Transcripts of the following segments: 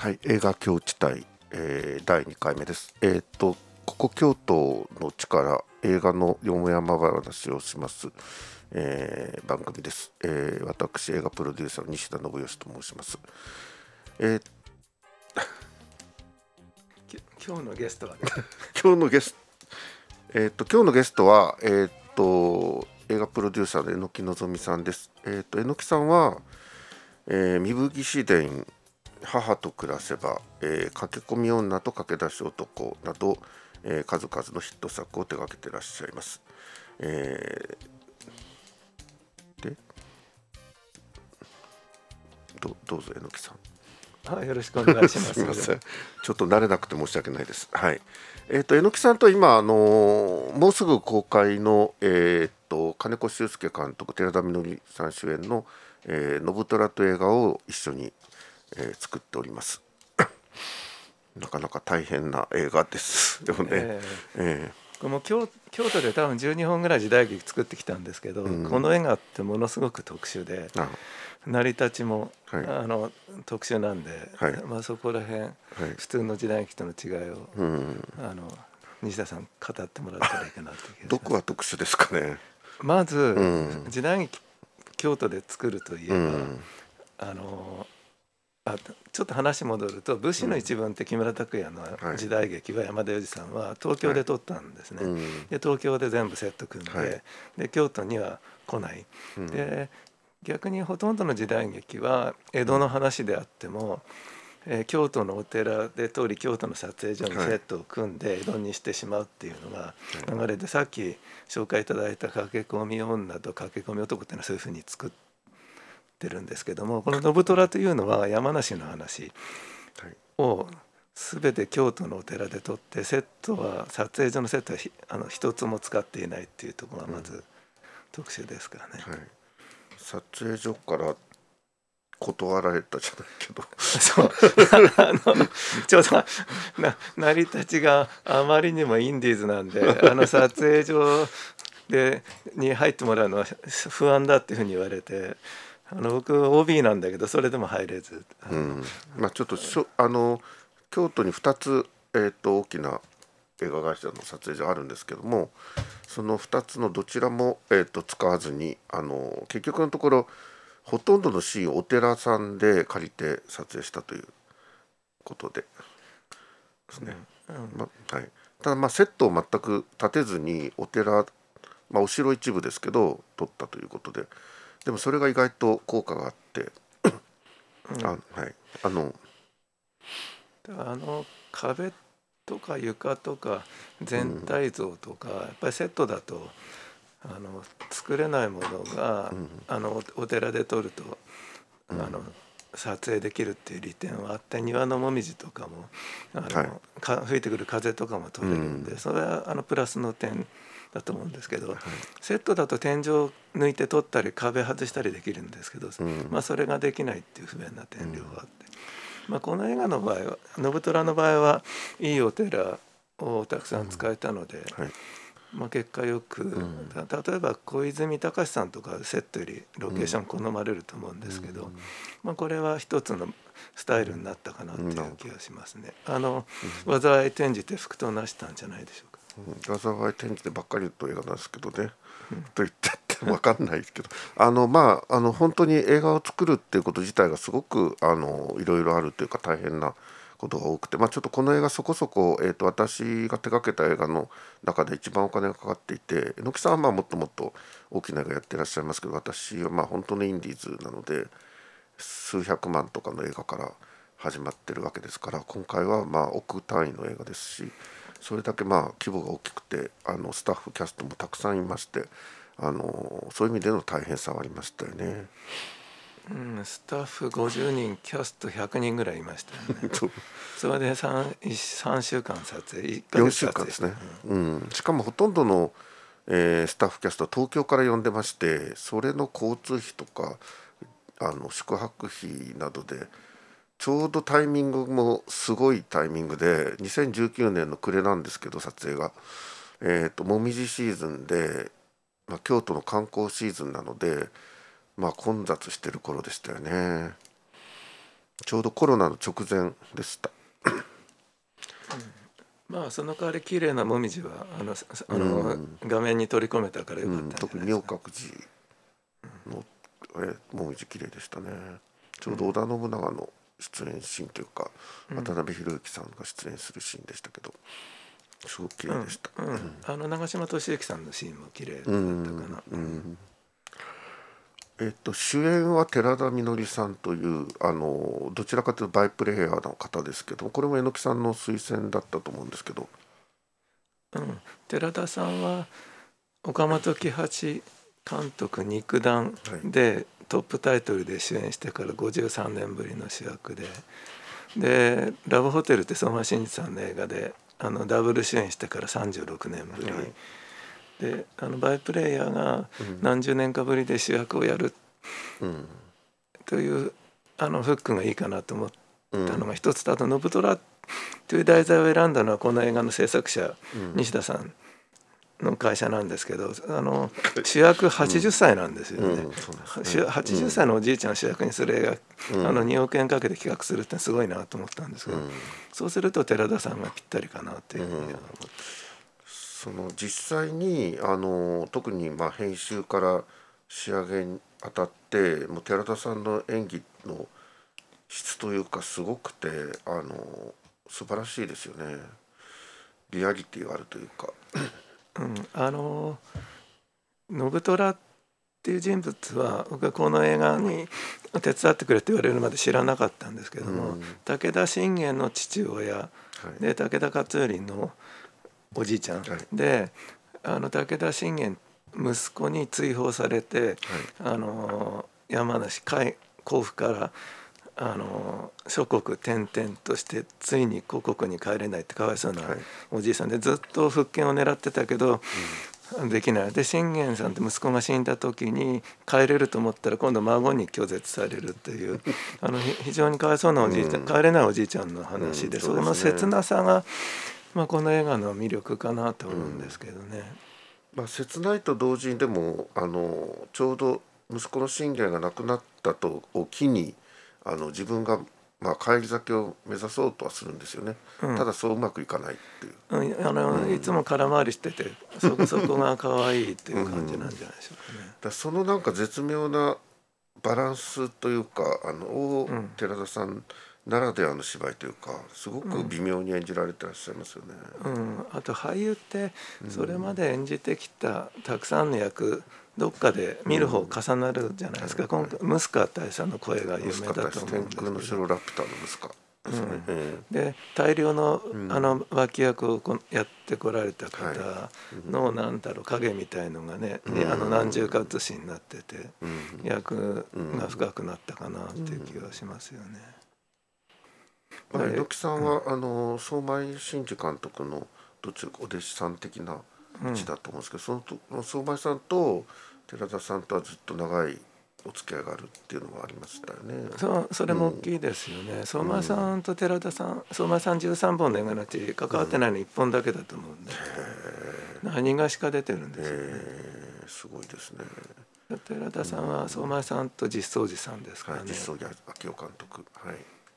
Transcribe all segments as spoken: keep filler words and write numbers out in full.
はい、映画京地帯、えー、だいにかいめです。えー、っとここ京都の地から映画のよもやま話をします、えー、番組です。えー、私映画プロデューサーの西田信義と申します。えー、 今日のゲストは、ね、 今日のゲスト、えー、っと今日のゲストはえー、っと映画プロデューサーの榎木望さんです。えー、っと榎木さんは、えー、壬生義士伝母と暮らせば、えー、駆け込み女と駆け出し男など、えー、数々のヒット作を手掛けていらっしゃいます。えー、でど, どうぞ榎木さん。 はい、よろしくお願いします。 すみません、ちょっと慣れなくて申し訳ないです。はい。えっ、ー、と榎木さんと今あのー、もうすぐ公開のえっ、ー、と金子修介監督、寺田みのりさん主演の「えー、信虎」という映画を一緒に、えー、作っております。なかなか大変な映画ですよね。えーえー、もう 京, 京都で多分じゅうにほんぐらい時代劇作ってきたんですけど、うん、この映画ってものすごく特殊で、成り立ちも、はい、あの特殊なんで、はい、まあ、そこら辺、はい、普通の時代劇との違いを、うん、あの西田さん語ってもらったらいいかなって気がします。 どこが特殊ですかね。 まず、うん、時代劇京都で作るといえば、うん、あのあちょっと話戻ると武士の一文って木村拓哉の時代劇は山田洋次さんは東京で撮ったんですね、はい、で東京で全部セット組んで、はい、で京都には来ない、うん、で逆にほとんどの時代劇は江戸の話であっても、うんえー、京都のお寺で通り京都の撮影所にセットを組んで江戸にしてしまうっていうのが流れで、さっき紹介いただいた駆け込み女と駆け込み男っていうのはそういうふうに作っててるんですけども、この信虎というのは山梨の話を全て京都のお寺で撮って、セットは撮影所のセットはあの一つも使っていないっていうところがまず特殊ですからね、 うんはい、撮影所から断られたじゃないけどそうあのちょうどな成り立ちがあまりにもインディーズなんであの撮影所でに入ってもらうのは不安だっていうふうに言われて、あの僕 オービー なんだけどそれでも入れず、 うんまあ、ちょっとしょあの京都にふたつ、えー、と大きな映画会社の撮影所あるんですけども、そのふたつのどちらも、えー、と使わずにあの結局のところほとんどのシーンをお寺さんで借りて撮影したということでですね、うんうんまはい、ただまあセットを全く立てずにお寺、まあ、お城一部ですけど撮ったということで、でもそれが意外と効果があってあ、はい、あのあの壁とか床とか全体像とか、うん、やっぱりセットだとあの作れないものが、うん、あのお寺で撮ると、うん、あの撮影できるっていう利点はあって、庭のもみじとかもあの、はい、か吹いてくる風とかも撮れるんで、うん、それはあのプラスの点だと思うんですけど、はい、セットだと天井抜いて撮ったり壁外したりできるんですけど、うんまあ、それができないっていう不便な点両方あって、うんまあ、この映画の場合は信虎の場合はいいお寺をたくさん使えたので、うんはいまあ、結果よく、うん、例えば小泉隆さんとかセットよりロケーション好まれると思うんですけど、うんまあ、これは一つのスタイルになったかなっていう気がしますね。あの、うん、災い転じて福となしたんじゃないでしょうか。 うん、災い転じてばっかりという映画なんですけどね、うん、と言ってって分かんないですけどあのまああの本当に映画を作るっていうこと自体がすごくあのいろいろあるというか大変なことが多くて、まあ、ちょっとこの映画そこそこ、えー、と私が手掛けた映画の中で一番お金がかかっていて、榎木さんはまあもっともっと大きな映画やってらっしゃいますけど、私はまあ本当にインディーズなので数百万とかの映画から始まってるわけですから、今回はまあ億単位の映画ですし、それだけまあ規模が大きくてあのスタッフキャストもたくさんいまして、あのそういう意味での大変さはありましたよね。 うん、スタッフごじゅうにんキャストひゃくにんぐらいいましたよねそれで 3, さんしゅうかん撮影いっかげつ撮影よんしゅうかんですね、うんうん、しかもほとんどの、えー、スタッフキャストは東京から呼んでまして、それの交通費とかあの宿泊費などでちょうどタイミングもすごいタイミングでにせんじゅうきゅうねんの暮れなんですけど、撮影が、えーと、もみじシーズンで、まあ、京都の観光シーズンなので、まあ、混雑してる頃でしたよね。 ちょうどコロナの直前でした。 まあその代わり綺麗なもみじはあのあの、 うん、 画面に取り込めたからよかったんうん、 じゃない特にですか。 明覚寺の、えもみじ綺麗でしたね。ちょうど織田信長の出演シーンというか、 うん渡辺裕之さんが出演するシーンでしたけど、すごく綺麗でした。 うんうん、あの長嶋俊之さんのシーンも綺麗だったかな。 うん、うん、えっと、主演は寺田みのりさんというあのどちらかというとバイプレイヤーの方ですけど、これも榎木さんの推薦だったと思うんですけど、 うん、寺田さんは岡本喜八監督肉弾でトップタイトルで主演してからごじゅうさんねんぶりの主役で、でラブホテルって相馬真司さんの映画であのダブル主演してからさんじゅうろくねんぶり、 はい、 であのバイプレイヤーがうん何十年かぶりで主役をやるうん、 というあのフックがいいかなと思っうんたのが一つと、あと「ノブトラ」という題材を選んだのはこの映画の制作者、 うん、 西田さんの会社なんですけど、あの主役はちじゅっさいなんですよね。 うん、そうですね。 はちじゅっさいのおじいちゃんを主役にする映画、 うん、 あのにおくえんかけて企画するってすごいなと思ったんですけど、 うん、 そうすると寺田さんがぴったりかなっていうふうには思って、 その実際にあの特にまあ編集から仕上げにあたってもう寺田さんの演技の質というかすごくてあの素晴らしいですよね。リアリティがあるというか。 うん、あの信虎っていう人物は僕はこの映画に手伝ってくれって言われるまで知らなかったんですけども、 うん、 武田信玄の父親はいで武田勝頼のおじいちゃん、 はいであの武田信玄息子に追放されて、 はいあの山梨海甲府からあの諸国転々としてついに故国に帰れないってかわいそうなはいおじいさんで、ずっと復権を狙ってたけどできない。で信玄さんって息子が死んだ時に帰れると思ったら今度孫に拒絶されるっていうあのひ非常にかわいそうなおじいちゃん、 うん帰れないおじいちゃんの話で、 うんその切なさが、まあ、この映画の魅力かなと思うんですけどね。 まあ、切ないと同時にでもあのちょうど息子の信玄が亡くなったとを機にあの自分が、まあ、返り咲きを目指そうとはするんですよね、 うんただそううまくいかないっていう。 うん、あの、 うんいつも空回りしててそこそこが可愛いっていう感じなんじゃないでしょうかね。 だそのなんか絶妙なバランスというかあのをうん寺田さんならではの芝居というかすごく微妙に演じられてらっしゃいますよね。 うん、あと俳優ってそれまで演じてきたたくさんの役どっかで見る方重なるじゃないですか、今回ムスカ大佐の声が有名だと思うん天ですけど、 空の城ラピュタの息子ですね、 うんえで大量のうんあの脇役をこやってこられた方はのなんだろう影みたいのがね、 うんあの何重か写しになっててえうん役が深くなったかなっていう気がしますよね。 まあ、 で猪木さんは、あの相米真司監督のどっちかお弟子さん的な位置だと思うんですけど、そのと相米さんと寺田さんとはずっと長いお付き合いがあるっていうのがありましたよね。 そうそれも大きいですよね。相馬さんと寺田さん、相馬さんじゅうさんぼんの映画のうち関わってないのいっぽんだけだと思うんで、何がしか出てるんですよね。 えー、すごいですね。 寺田さんは相馬さんと実相寺さんですかはい、 らね。 実相寺明夫監督、はい、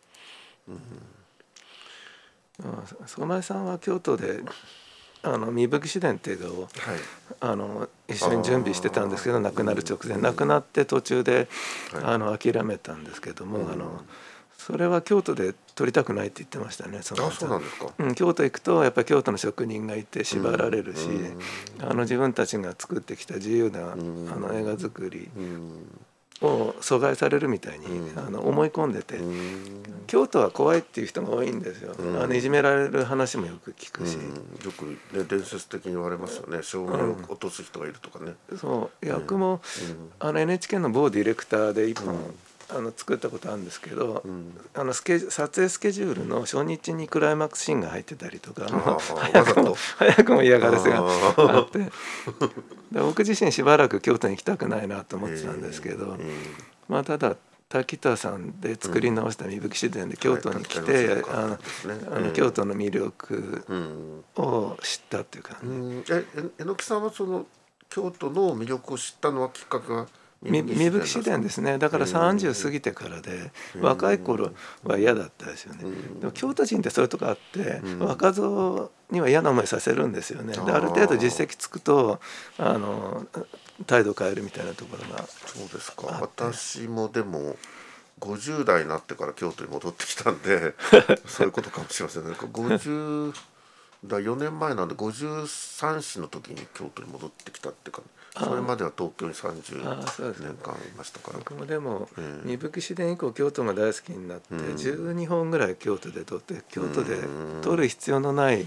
うん相馬さんは京都であの三吹市伝っていう映画をはい、 あの一緒に準備してたんですけど、 あー亡くなる直前、亡くなって途中で、 はいあの諦めたんですけども、 うんあのそれは京都で撮りたくないって言ってましたね。そのあ、そうなんですか。 うん、京都行くとやっぱり京都の職人がいて縛られるし、 うんあの自分たちが作ってきた自由な、 うんあの映画作りうんを阻害されるみたいに、 うんあの思い込んでて、 うん京都は怖いっていう人が多いんですよ、 うんあのいじめられる話もよく聞くし、 うんよく、ね、伝説的に言われますよね。照明を落とす人がいるとかね。 そう役も、 うんあの エヌエイチケー の某ディレクターで一本、 うんあの作ったことあるんですけど、 うんあのスケ撮影スケジュールの初日にクライマックスシーンが入ってたりとか、 あー早くもわざと早くも嫌がらせがあーあってで僕自身しばらく京都に行きたくないなと思ってたんですけど、 えーまあただ滝田さんで作り直した三吹市伝で京都に来て、 はいあのですねあの京都の魅力うんを知ったっていうか、 うんええ榎木さんはその京都の魅力を知ったのはきっかけがみ三吹市伝ですね。だからさんじゅう過ぎてからで、若い頃は嫌だったですよね。でも京都人ってそういうとこあって、若造には嫌な思いさせるんですよね。である程度実績つくとあの態度変えるみたいなところが。 そうですか。私もでもごじゅう代になってから京都に戻ってきたんでそういうことかもしれませんね。ごじゅうだよねんまえなんでごじゅうさんさいの時に京都に戻ってきたっていうか、それまでは東京にさんじゅうねんかんいましたから。 僕もでも三吹市伝以降京都が大好きになってじゅうにほんぐらい京都で撮って、京都で撮る必要のない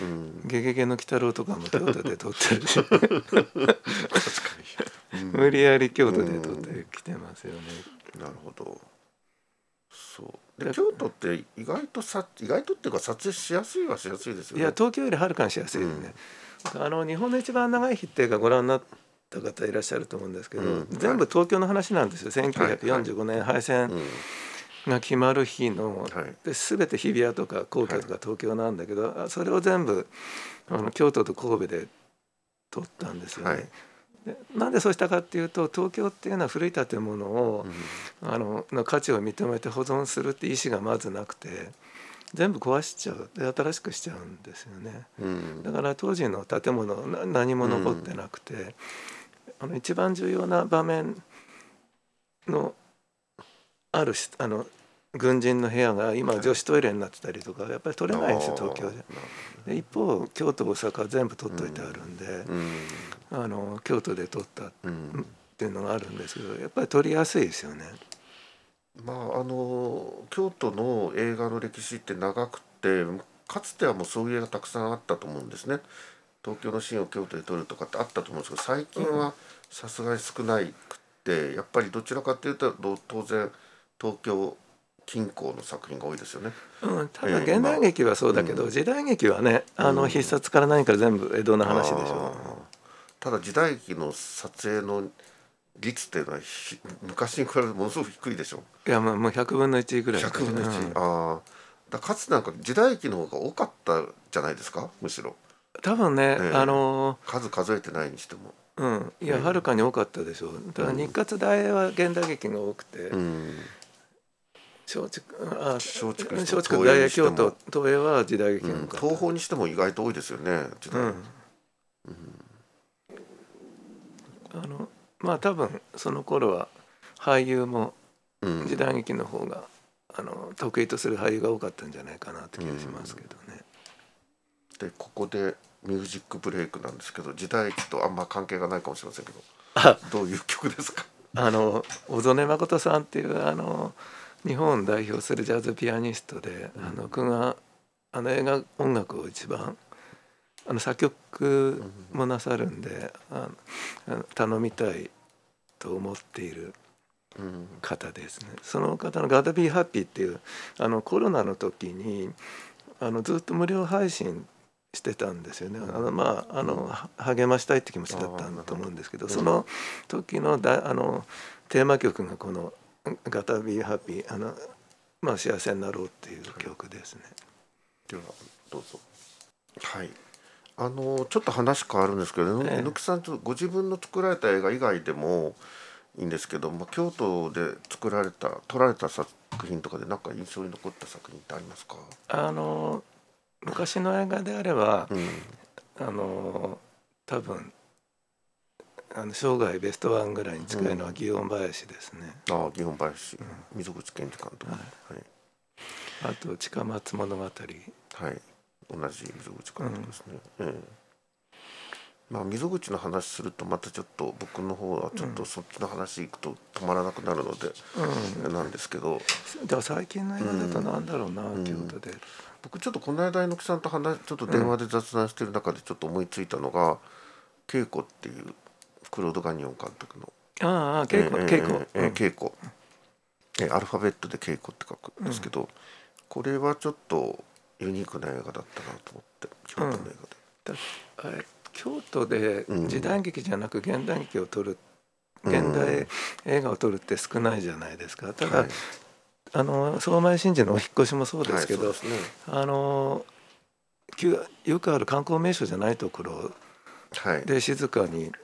「ゲゲゲの鬼太郎」とかも京都で撮ってるし確かに無理やり京都で撮ってきてますよね。 なるほど。そうで京都って意外とさ意外とっていうか撮影しやすいはしやすいですよね。 いや東京よりはるかにしやすいですね。うん、あの日本の一番長い日っていうかご覧になった方いらっしゃると思うんですけど、うん、全部東京の話なんですよ。せんきゅうひゃくよんじゅうごねん敗戦が決まる日の、はい、で全て日比谷とか皇居とか東京なんだけど、はい、それを全部あの京都と神戸で撮ったんですよね。はい、でなんでそうしたかっていうと、東京っていうのは古い建物を、うん、あのの価値を認めて保存するって意思がまずなくて、全部壊しちゃうで新しくしちゃうんですよね。うん、だから当時の建物何も残ってなくて、うん、あの一番重要な場面のあるあの軍人の部屋が今女子トイレになってたりとかやっぱり取れないんですよ東京で。で一方京都大阪は全部取っといてあるんで、うん、あの京都で取ったっていうのがあるんですけど、やっぱり取りやすいですよね。 まああの京都の映画の歴史って長くて、かつてはもうそういう映画たくさんあったと思うんですね。東京のシーンを京都で撮るとかってあったと思うんですけど、最近はさすがに少ないくってやっぱりどちらかというと当然東京近郊の作品が多いですよね。 うん、ただ現代劇はそうだけど、えー、時代劇はね、あの必殺から何から全部江戸の話でしょ。 うん、ただ時代劇の撮影の率っていうのは昔に比べてものすごく低いでしょ。 いやもうひゃくぶんのいちぐらい。 ひゃくぶんのいち、うん、ああ、だかつてなんか時代劇の方が多かったじゃないですか、むしろ。 多分ね、えー、あのー、数数えてないにしても。 うん、いやはるかに多かったでしょう。だから日活大は現代劇が多くて、うん、松竹あ松竹松竹大京都東映は時代劇が多かった、 うん、東宝にしても意外と多いですよね時代、うんうん、 あのまあ多分その頃は俳優も時代劇の方が、うん、あの得意とする俳優が多かったんじゃないかなって気がしますけどね。 うん、でここでミュージックブレイクなんですけど、時代劇とあんま関係がないかもしれませんけど、どういう曲ですか？ あの小曽根誠さんっていうあの日本を代表するジャズピアニストで、うん、あの僕があの映画音楽を一番あの作曲もなさるんで、うん、あの頼みたいと思っている方ですね。その方の「Gotta Be Happy」っていうあのコロナの時にあのずっと無料配信してたんですよね。あのまああの励ましたいって気持ちだったんだと思うんですけど、その時のだあのテーマ曲がこの「Gotta Be Happy」あのまあ幸せになろうっていう曲ですね。 ではどうぞ。はい。あのちょっと話変わるんですけど、ええ、榎木さんちょっとご自分の作られた映画以外でもいいんですけども、京都で作られた撮られた作品とかで何か印象に残った作品ってありますか？ あの昔の映画であれば、うん、あの多分あの生涯ベストワンぐらいに近いのは祇園林ですね。 うん、ああ祇園林、うん、溝口健二監督、はいはい、 あと近松物語、はい、 同じ溝口監督ですね。うん、ええ、まあ溝口の話するとまたちょっと僕の方はちょっとそっちの話いくと止まらなくなるので、うん、なんですけど、 だから最近の映画だとなんだろうな、うん、京都で。 僕ちょっとこの間榎木さんと話ちょっと電話で雑談してる中でちょっと思いついたのが「稽古」っていうクロード・ガニオン監督のああ稽古稽古稽古アルファベットで稽古って書くんですけど、うん、これはちょっとユニークな映画だったなと思って、京都の映画で、うん、京都で時代劇じゃなく現代劇を撮る、うん、現代映画を撮るって少ないじゃないですか。ただ、はい、あの相米真司のお引っ越しもそうですけど、はい、そうですね、あのよくある観光名所じゃないところで静かに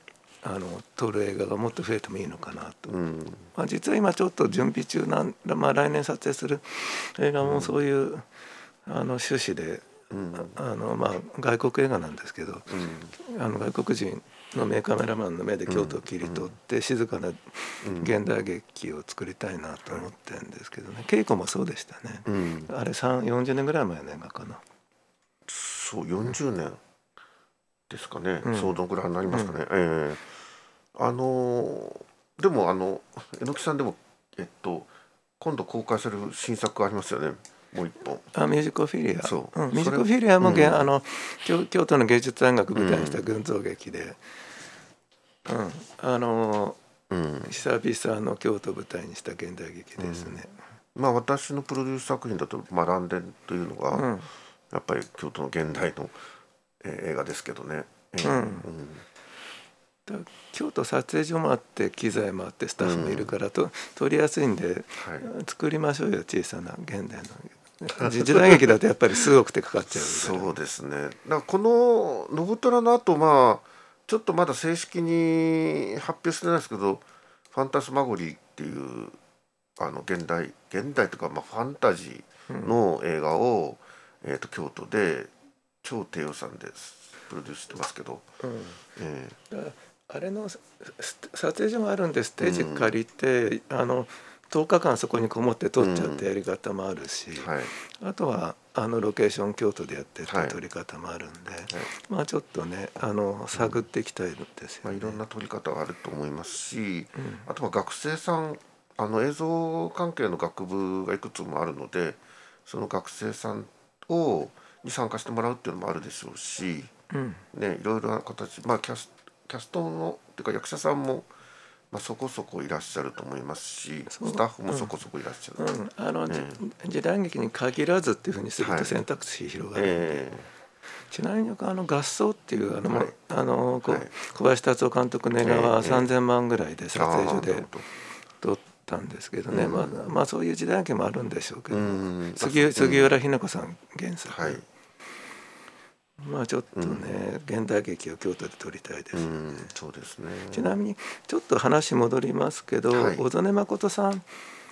あの撮る映画がもっと増えてもいいのかなと、 うんまあ、実は今ちょっと準備中なん、まあ、来年撮影する映画もそういう、うん、あの趣旨で、うん、あのまあ、外国映画なんですけど、うん、あの外国人の名カメラマンの目で京都を切り取って、うん、静かな現代劇を作りたいなと思ってるんですけどね、稽古もそうでしたね、うん、あれよんじゅうねんぐらい前の映画かな。 そうよんじゅうねんですかね、うん、そのぐらいになりますかね、うん、えー、あのー、でもあの榎木さんでもえっと今度公開される新作ありますよね、もう一本。 あ、ミュージコフィリア。 そう、 うん、ミュージコフィリアも、うん、あの 京, 京都の芸術大学舞台にした群像劇で、うん、あの、うん、久々の京都舞台にした現代劇ですね。 うん、まあ私のプロデュース作品だと「まあ、蘭電」というのが、うん、やっぱり京都の現代の、えー、映画ですけどね。えーうんうん、京都撮影所もあって機材もあってスタッフもいるからと、うん、撮りやすいんで、はい、作りましょうよ小さな現代の時代劇だとやっぱり数億ってかかっちゃうそうですね。だからこの「信虎」の後、まあちょっとまだ正式に発表してないですけど「ファンタスマゴリー」っていうあの現代現代というか、まあ、ファンタジーの映画を、うん、えー、と京都で超低予算でプロデュースしてますけど、うん、 えー、あれの撮影所もあるんでステージ借りて、うん、あのとおかかんそこにこもって撮っちゃってやり方もあるし、うん、はい、あとはあのロケーション京都でやってって撮り方もあるんで、はいはい、まあちょっとねあの探っていきたいですよね、うん、まあ、 いろんな撮り方があると思いますし、うん、あとは学生さんあの映像関係の学部がいくつもあるのでその学生さんをに参加してもらうっていうのもあるでしょうし、うんね、いろいろな形、まあ、キャス、キャストのっていうか役者さんも、まあ、そこそこいらっしゃると思いますしスタッフもそこそこいらっしゃる、 うんうん、あの、ね、時代劇に限らずっていうふうにすると選択肢広がるんで、はい、えー、ちなみにあの合奏っていうあの、はい、あのこ、はい、小林達夫監督の映画はさんぜんまんぐらいで撮影所で撮ったんですけどね、うん、まあ、まあそういう時代劇もあるんでしょうけど、うん、杉, 杉浦日奈子さん原作、はい、まあちょっとね、うん、現代劇を京都で撮りたいですよね、うん、 そうですね。 ちなみにちょっと話戻りますけど、はい、小曽根誠さん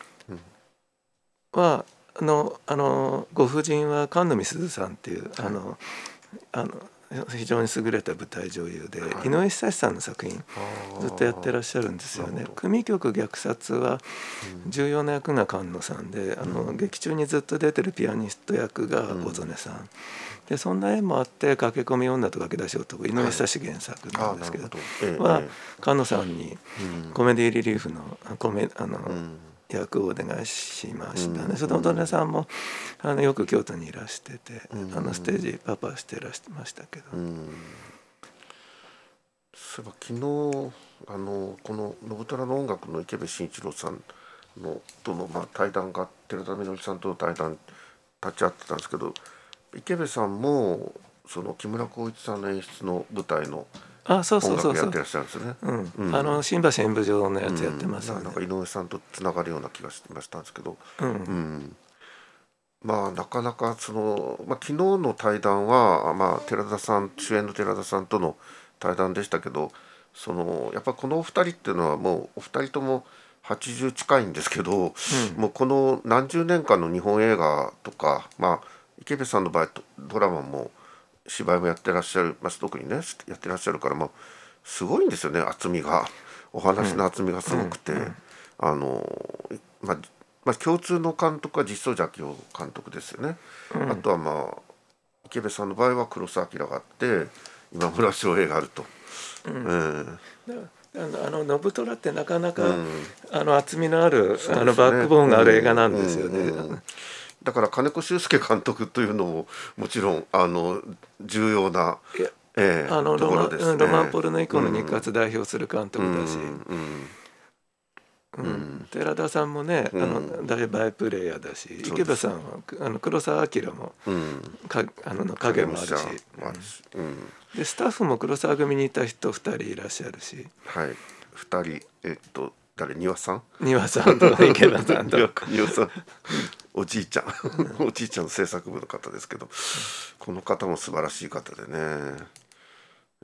は、うん、あのあのご婦人は神野美鈴さんっていう、はい、あのあの非常に優れた舞台女優で、はい、井上久志さんの作品ずっとやってらっしゃるんですよね。組曲虐殺は重要な役が菅野さんで、うん、あの劇中にずっと出てるピアニスト役が小曽根さん、うん、でそんな縁もあって「駆け込み女と駆け出し男」井上久志原作なんですけど、はい、は菅野さんにコメディリリーフのコメあの、うん役をお願いしましたね、うん、その小曽根さんもあのよく京都にいらしてて、うん、あのステージパパしてらしてましたけど、うん、 そういえば昨日あのこの信虎の音楽の池部慎一郎さんのとの、まあ、対談が寺田みのりさんとの対談立ち会ってたんですけど池部さんもその木村光一さんの演出の舞台のあ、そうそうそうそう、 音楽やってらっしゃるんですね。 うんうん、あの新橋演舞場のやつやってますよね、 うん、なんか井上さんとつながるような気がしてましたんですけど、うんうん、まあなかなかその、まあ、昨日の対談は、まあ、寺田さん主演の寺田さんとの対談でしたけどそのやっぱこのお二人っていうのはもうお二人ともはちじゅう近いんですけど、うん、もうこの何十年間の日本映画とか、まあ、池部さんの場合ドラマも芝居もやってらっしゃる、まあ、特にねやってらっしゃるから、まあ、すごいんですよね厚みがお話の厚みがすごくて、うんうん、あのまあ、まあ共通の監督は実相寺明夫監督ですよね、うん、あとはまあ池部さんの場合は黒澤明があって今村翔平があると、うんうんあの信虎ってなかなか、うん、あの厚みのある、ね、あのバックボーンがある映画なんですよね、うんうんうん、 だから金子修介監督というのももちろんあの重要な、 えー、あのところですね。ロマンポルノ以降の日活代表する監督だし、うんうんうんうん、寺田さんもね、うん、あの大バイプレーヤーだし、うん、池部さんはあの黒澤明も、うん、かあの影もあるし、うん、でスタッフも黒澤組にいた人ふたりいらっしゃるし、 はい、ふたりえっと誰庭さん庭さんと池部さんと庭さんおじいちゃんおじいちゃんの制作部の方ですけどこの方も素晴らしい方でね、え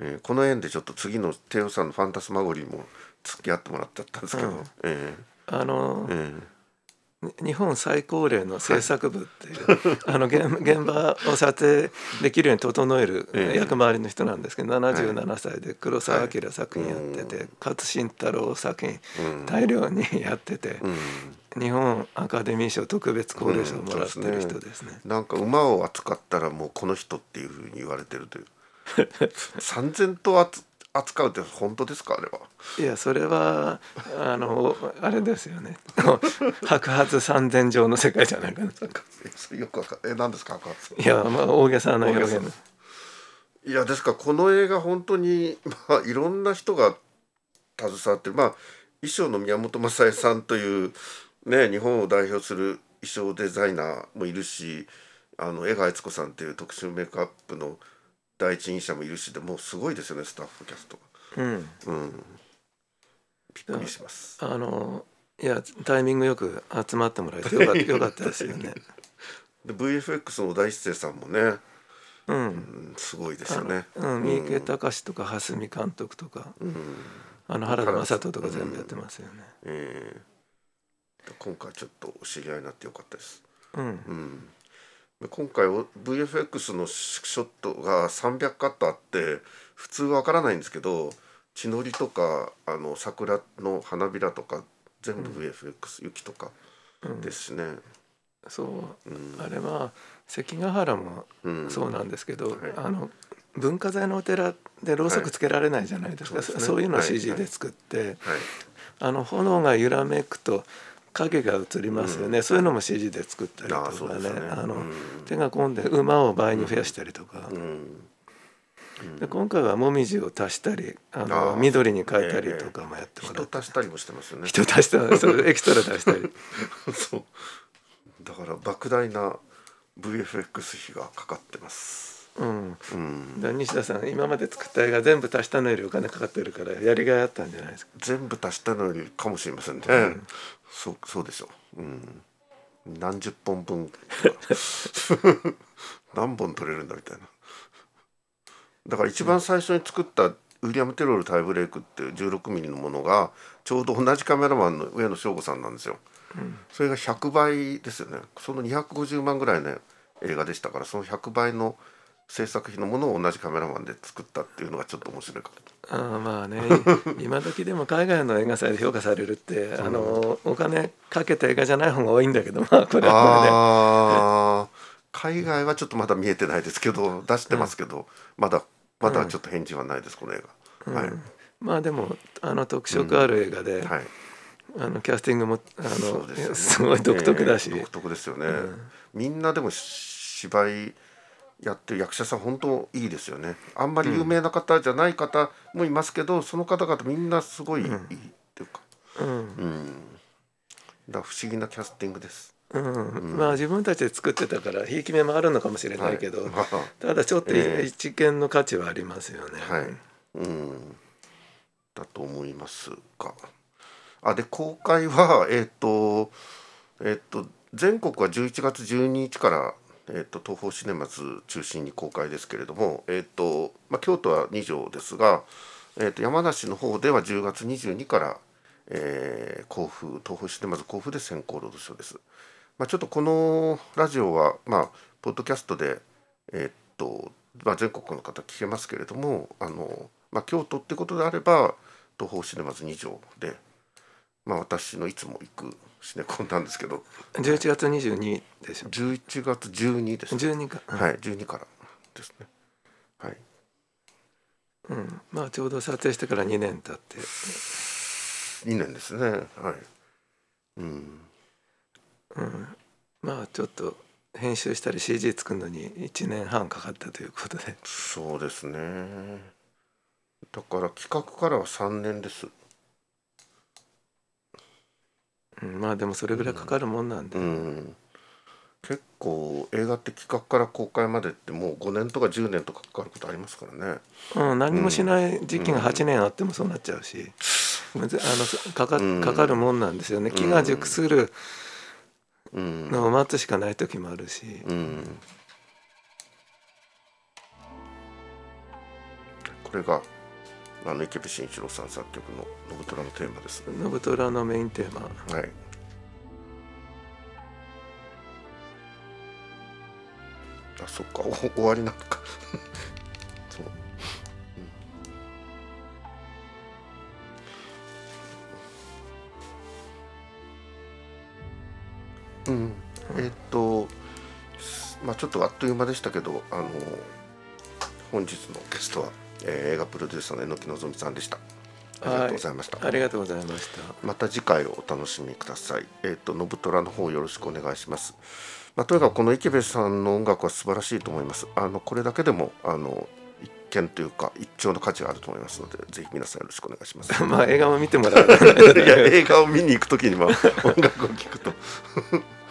えーこの縁でちょっと次の帝王さんのファンタスマゴリーも付き合ってもらっちゃったんですけど、 うんえあのーえ日本最高齢の制作部っていう、あの現現場を撮影できるように整えるええ役回りの人なんですけど、ななじゅうななさいで黒澤明作品やってて、 はい勝新太郎作品うん大量にやってて、 うん日本アカデミー賞特別高齢賞をうんもらってる人ですね。 なんか馬を扱ったらもうこの人っていうふうに言われてるという三千頭扱扱うって本当ですかあれは。 いやそれはあのあれですよね白髪三千丈の世界じゃないかな。 えそれよくわかんえ何ですか赤いやまあ大げさな表現大げさいやですからこの映画本当に、まあ、いろんな人が携わってる、まあ、衣装の宮本雅恵さんという、ね、日本を代表する衣装デザイナーもいるし、あの江川悦子さんっていう特殊メイクアップの第一人者もいるしでもうすごいですよねスタッフキャストが。 うんうんびっくりします。 あのいやタイミングよく集まってもらえてよかったよかったですよね。 で ブイエフエックス の大出世さんもね、 うん、 うん、すごいですよね。 あのうん、三池隆とか蓮見監督とか、 うんあの原田雅人とか全部やってますよね。 えー今回ちょっとお知り合いになってよかったです。 うんうんで今回 ブイエフエックス のショットがさんびゃくカットあって普通わからないんですけど血のりとかあの桜の花びらとか全部 ブイエフエックス、雪とかですしね。 そう、 うんあれは関ヶ原もうんそうなんですけど、 はいあの文化財のお寺でろうそくつけられないじゃないですか、 はいそうですねそういうのをはいシージー で作って、 はいあの炎が揺らめくと影が映りますよね、そういうのも シージー で作ったりとあーそうかね、 ですねあのうん手が込んで馬を倍に増やしたりとか、 うんで今回はもみじを足したりあのあー緑に変えたりとかもやってもらって、 人足したりもしてますよね。 人足したそうエキストラ足したりそうだから莫大な ブイエフエックス 費がかかってます。 うんうんだから西田さん今まで作った映画全部足したのよりお金かかってるからやりがいあったんじゃないですか。 全部足したのよりかもしれませんね。 んそうそうでしょう。うん何十本分何本取れるんだみたいな。だから一番最初に作ったウィリアム・テロール・タイブレイクっていうじゅうろくミリのものがちょうど同じカメラマンの上野翔吾さんなんですよ。それがひゃくばいですよね。そのにひゃくごじゅうまんぐらいの映画でしたからそのひゃくばいの制作費のものを同じカメラマンで作ったっていうのがちょっと面白いかあーまあね今時でも海外の映画祭で評価されるってあのお金かけた映画じゃない方が多いんだけどまあこれな。 はあー海外はちょっとまだ見えてないですけど出してますけど、まだまだちょっと返事はないですこの映画。はいこれね、うん、まあでもあの特色ある映画で、 はいあのキャスティングもあのそうですよねすごい独特だし、 えー独特ですよね、 うんみんなでも芝居やってる役者さん本当いいですよね。あんまり有名な方じゃない方もいますけど、その方々みんなすごいいいっていうか、 うんうん、だから不思議なキャスティングです。 うんまあ自分たちで作ってたからひいき目もあるのかもしれないけど、 はいまあただちょっとええ一見の価値はありますよね。 はい、うん、だと思いますが、あで公開はえっ、とえっ、と全国はじゅういちがつじゅうににちからえー、と東宝シネマズ中心に公開ですけれども、えーとまあ、京都はに条ですが、えー、と山梨の方ではじゅうがつにじゅうにから、えー、甲府東宝シネマズ甲府で先行ロードショーです。まあ、ちょっとこのラジオは、まあ、ポッドキャストで、えーとまあ、全国の方聞けますけれどもあの、まあ、京都ってことであれば東宝シネマズに条で、まあ、私のいつも行くシネコンなんですけどじゅういちがつにじゅうにでしょ。 じゅういちがつじゅうにですね。 じゅうにか、うん、 はい、じゅうにからですね。はい。 うん、まあちょうど撮影してからにねん経ってにねんですね。はい。うん。 うん、まあちょっと編集したり シージー 作るのにいちねんはんかかったということで。 そうですね。だから企画からはさんねんです。 うん、まあでもそれぐらいかかるもんなんで、 うん、結構映画って企画から公開までってもうごねんとかじゅうねんとかかかることありますからね。 うん、何もしない時期がはちねんあってもそうなっちゃうし、むずあのかか、かかるもんなんですよね。木が熟するのを待つしかない時もあるし、 うん、ここれがあの池部慎一郎さん作曲の「信虎」のテーマです。 信虎のメインテーマ。 はい。あ、そっか、お終わりなのかそう、うん、うん、えー、っとまあちょっとあっという間でしたけど、あの本日のゲストは、えー、映画プロデューサーの榎木望さんでした。ありがとうございました。 はい、ありがとうございました。 また次回をお楽しみください。えっと、信虎の方よろしくお願いします。まあ、とにかくこの池部さんの音楽は素晴らしいと思います。あのこれだけでもあの一見というか一丁の価値があると思いますので、ぜひ皆さんよろしくお願いします。 まあ映画も見てもらう。 いや映画を見に行くときには音楽を聴くと